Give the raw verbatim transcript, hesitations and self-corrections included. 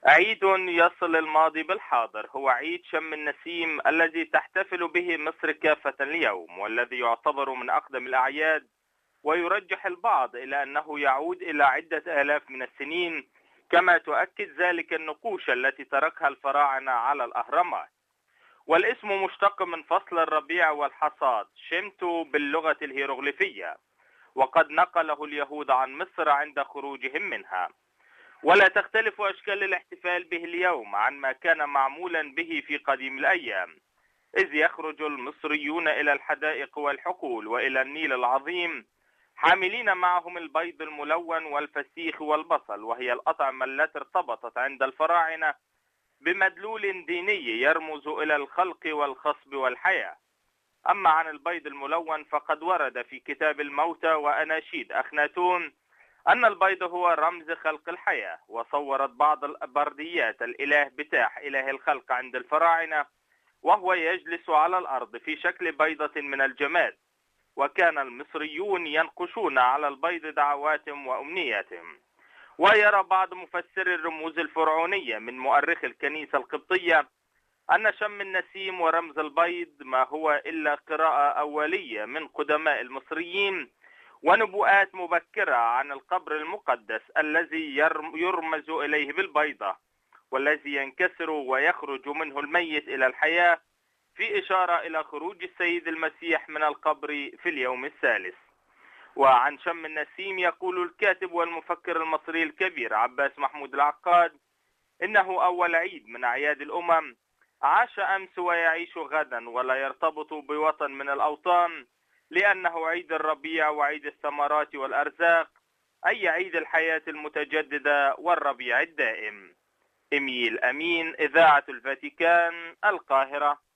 عيد يصل الماضي بالحاضر، هو عيد شم النسيم الذي تحتفل به مصر كافة اليوم، والذي يعتبر من أقدم الأعياد، ويرجح البعض إلى أنه يعود إلى عدة آلاف من السنين، كما تؤكد ذلك النقوش التي تركها الفراعنة على الأهرامات. والاسم مشتق من فصل الربيع والحصاد، شمتو باللغة الهيروغليفية، وقد نقله اليهود عن مصر عند خروجهم منها. ولا تختلف أشكال الاحتفال به اليوم عن ما كان معمولا به في قديم الأيام، إذ يخرج المصريون إلى الحدائق والحقول وإلى النيل العظيم حاملين معهم البيض الملون والفسيخ والبصل، وهي الأطعمة التي ارتبطت عند الفراعنة بمدلول ديني يرمز إلى الخلق والخصب والحياة. أما عن البيض الملون فقد ورد في كتاب الموتى وأناشيد أخناتون أن البيض هو رمز خلق الحياة، وصورت بعض البرديات الإله بتاح إله الخلق عند الفراعنة وهو يجلس على الأرض في شكل بيضة من الجماد، وكان المصريون ينقشون على البيض دعواتهم وأمنياتهم. ويرى بعض مفسري الرموز الفرعونية من مؤرخ الكنيسة القبطية أن شم النسيم ورمز البيض ما هو إلا قراءة أولية من قدماء المصريين ونبوءات مبكرة عن القبر المقدس الذي يرمز إليه بالبيضة، والذي ينكسر ويخرج منه الميت إلى الحياة، في إشارة إلى خروج السيد المسيح من القبر في اليوم الثالث. وعن شم النسيم يقول الكاتب والمفكر المصري الكبير عباس محمود العقاد إنه أول عيد من أعياد الأمم، عاش أمس ويعيش غدا، ولا يرتبط بوطن من الأوطان، لأنه عيد الربيع وعيد الثمرات والأرزاق، أي عيد الحياة المتجددة والربيع الدائم. إميل أمين، إذاعة الفاتيكان، القاهرة.